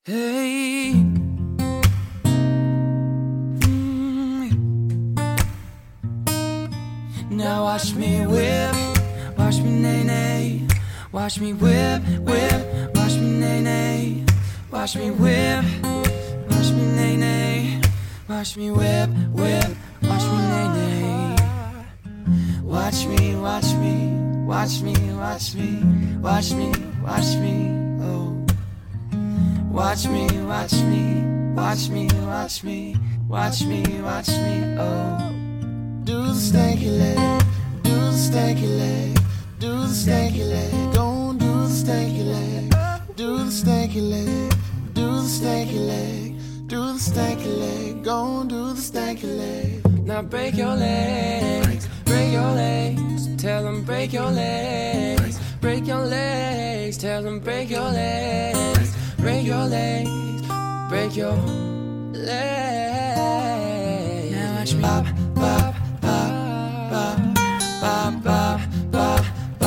Hey, now watch me whip, watch me nay nay, watch me whip, whip, watch me nay nay, watch me whip, watch me nay nay, watch me whip, whip, watch me nay nay. Watch me, watch me, watch me, watch me, watch me, watch me, oh. Watch me, watch me, watch me, watch me, watch me, watch me, oh. Do the stanky leg, do the stanky leg, do the stanky leg, don't do the stanky leg, do the stanky leg, do the stanky leg, do the stanky leg, gon' do the stanky leg. Now break your legs, break your legs, tell them break your legs, break your legs, tell them break your legs, break your legs, break your legs. Now watch me bop, bop, bop, bop, bop, bop, bop,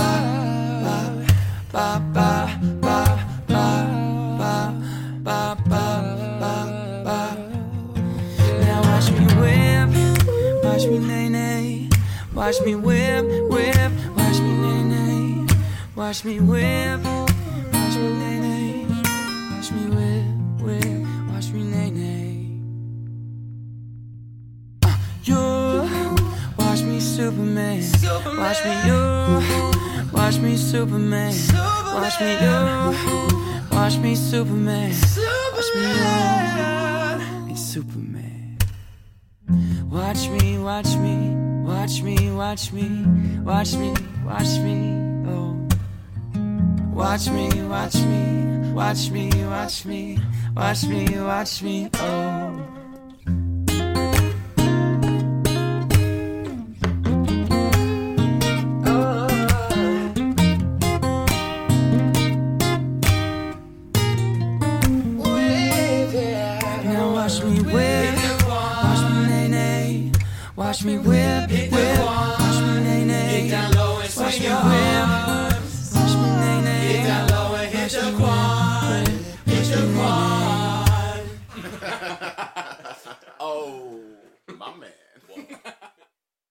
bop, bop, bop, bop, bop, bop, bop, bop. Now watch me whip, watch me nay nay, watch me whip, whip, watch me nay nay, watch me whip, watch me nay nay, watch me whip, whip, watch me nay nay. You watch me Superman, watch me you, watch me Superman, watch me you, watch me Superman, watch me you, be Superman. Watch me, watch me, watch me, watch me, watch me, watch me, oh. Watch me, watch me, watch me, watch me, watch me, watch me, oh. Watch me whip, watch me nay nay, watch me whip, whip, watch me nay nay, watch me whip.